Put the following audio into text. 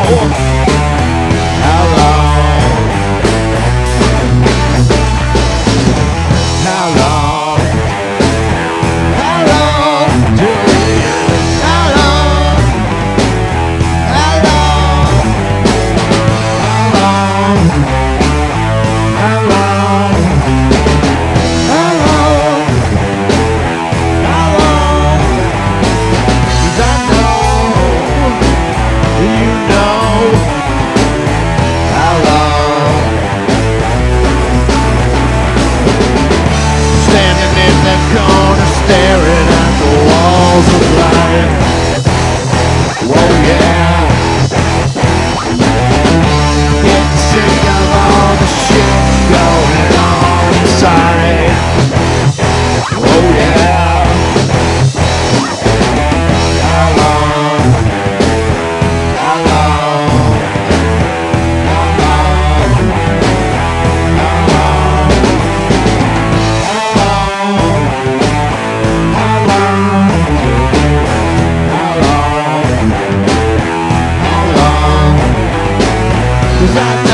How long? How long? How long till the end? How long? How long? How long? How long? How long? How long? 'Cause I know you know how long. Standing in that corner staring at the walls of life. Whoa, yeah. Getting sick of all the shit going on inside. Whoa, yeah. How long? How long? How long? How long? How long? How long? How long? How long? 'Cause I